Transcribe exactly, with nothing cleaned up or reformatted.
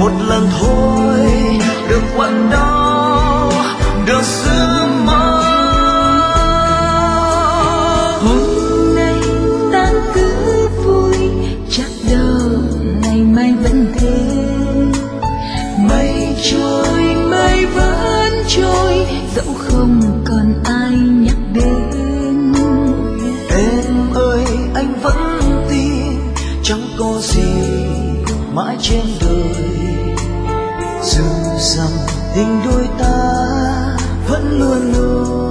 một lần thôi được quặn đau, được giữ mơ. Hôm nay ta cứ vui, chắc đâu ngày mai vẫn thế. Mây trôi mây vẫn trôi, dẫu không còn ai nhắc đến. Em ơi anh vẫn tin chẳng có gì mãi trên đời, dù rằng tình đôi ta vẫn luôn luôn